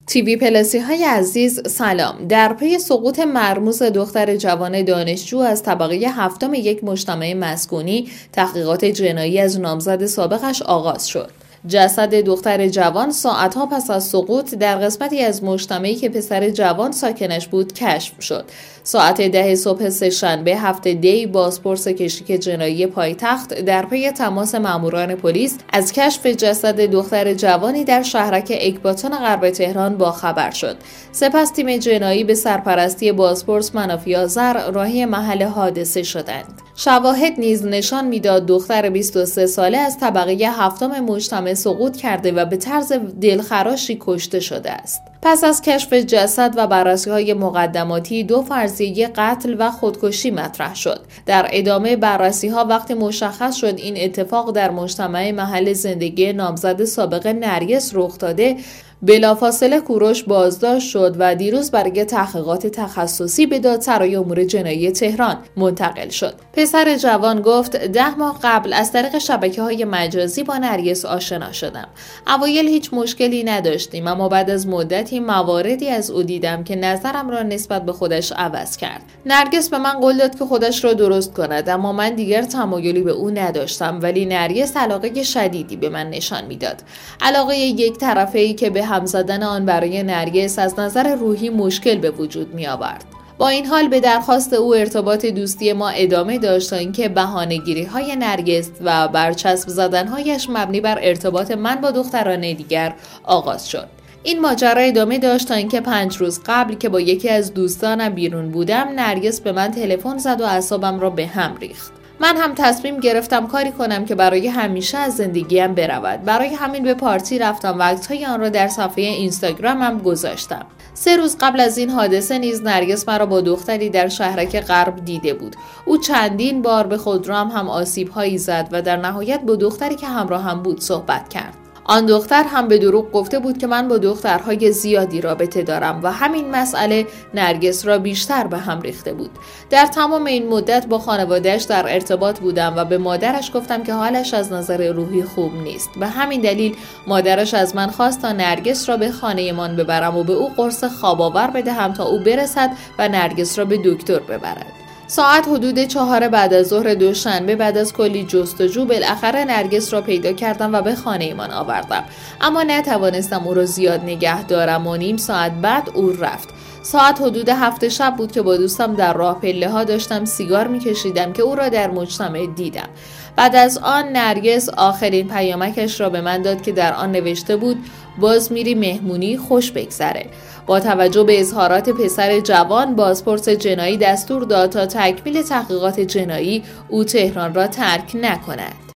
تیوی پلاسی های عزیز سلام. در پی سقوط مرموز دختر جوان دانشجو از طبقه هفتم یک مجتمع مسکونی، تحقیقات جنایی از نامزد سابقش آغاز شد. جسد دختر جوان ساعتها پس از سقوط در قسمتی از مجتمعی که پسر جوان ساکنش بود کشف شد. ساعت 10 صبح سه‌شنبه هفته دی بازپرس کشیک جنایی پایتخت در پی تماس ماموران پلیس از کشف جسد دختر جوانی در شهرک اکباتان غرب تهران باخبر شد. سپس تیم جنایی به سرپرستی بازپرس منافی آذر راهی محل حادثه شدند. شواهد نیز نشان میداد دختر 23 ساله از طبقه هفتم مجتمع سقوط کرده و به طرز دلخراشی کشته شده است. پس از کشف جسد و بررسی‌های مقدماتی، دو فرضیه قتل و خودکشی مطرح شد. در ادامه بررسی‌ها وقتی مشخص شد این اتفاق در مجتمع محل زندگی نامزد سابق نرگس رخ داده، بلافاصله کوروش بازداشت شد و دیروز برای تحقیقات تخصصی به دادسرای امور جنایی تهران منتقل شد. پسر جوان گفت 10 ماه قبل از طریق شبکه‌های مجازی با نرگس آشنا شدم. اوایل هیچ مشکلی نداشتیم، اما بعد از مدتی مواردی از او دیدم که نظرم را نسبت به خودش عوض کرد. نرگس به من قول داد که خودش را درست کند، اما من دیگر تمایلی به او نداشتم، ولی نرگس علاقه شدیدی به من نشان میداد. علاقه یک طرفه‌ای که به هم زدن آن برای نرگس از نظر روحی مشکل به وجود می آورد. با این حال به درخواست او ارتباط دوستی ما ادامه داشت تا اینکه بهانه‌گیری‌های نرگس و برچسب زدن‌هایش مبنی بر ارتباط من با دختران دیگر آغاز شد. این ماجرا ادامه داشت تا اینکه 5 روز قبل که با یکی از دوستانم بیرون بودم، نرگس به من تلفن زد و اعصابم را به هم ریخت. من هم تصمیم گرفتم کاری کنم که برای همیشه از زندگیم برود. برای همین به پارتی رفتم و عکس‌های آن را در صفحه اینستاگرامم گذاشتم. 3 روز قبل از این حادثه نیز نرگس مرا با دختری در شهرک غرب دیده بود. او چندین بار به خودروام هم آسیب‌هایی زد و در نهایت با دختری که همراهم بود صحبت کرد. آن دختر هم به دروغ گفته بود که من با دخترهای زیادی رابطه دارم و همین مسئله نرگس را بیشتر به هم ریخته بود. در تمام این مدت با خانواده‌اش در ارتباط بودم و به مادرش گفتم که حالش از نظر روحی خوب نیست. به همین دلیل مادرش از من خواست تا نرگس را به خانه‌مان ببرم و به او قرص خواب آور بدهم تا او برسد و نرگس را به دکتر ببرد. ساعت حدود 4 بعد از ظهر دوشنبه بعد از کلی جستجو بالاخره نرگس را پیدا کردم و به خانه‌مان آوردم، اما نتوانستم او را زیاد نگه دارم و نیم ساعت بعد او رفت. ساعت حدود 7 شب بود که با دوستم در راه پله‌ها داشتم سیگار می‌کشیدم که او را در مجتمع دیدم. بعد از آن نرگس آخرین پیامکش را به من داد که در آن نوشته بود باز میری مهمونی، خوش بگذره. با توجه به اظهارات پسر جوان، بازپرس جنایی دستور داد تا تکمیل تحقیقات جنایی او تهران را ترک نکند.